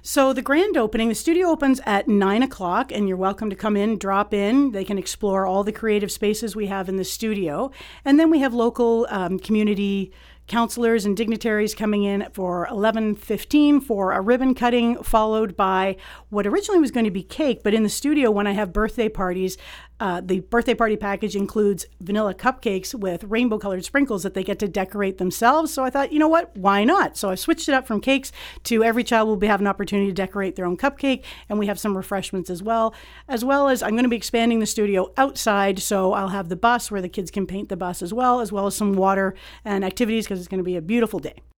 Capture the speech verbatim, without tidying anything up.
So the grand opening, the studio opens at nine o'clock, and you're welcome to come in, drop in. They can explore all the creative spaces we have in the studio. And then we have local um, community counselors and dignitaries coming in for eleven fifteen for a ribbon cutting, followed by what originally was going to be cake. But in the studio, when I have birthday parties, uh, the birthday party package includes vanilla cupcakes with rainbow colored sprinkles that they get to decorate themselves. So I thought, you know what, why not? So I switched it up from cakes to every child will be, have an opportunity to decorate their own cupcake. And we have some refreshments as well, as well as I'm going to be expanding the studio outside. So I'll have the bus where the kids can paint the bus as well, as well as some water and activities because it's going to be a beautiful day.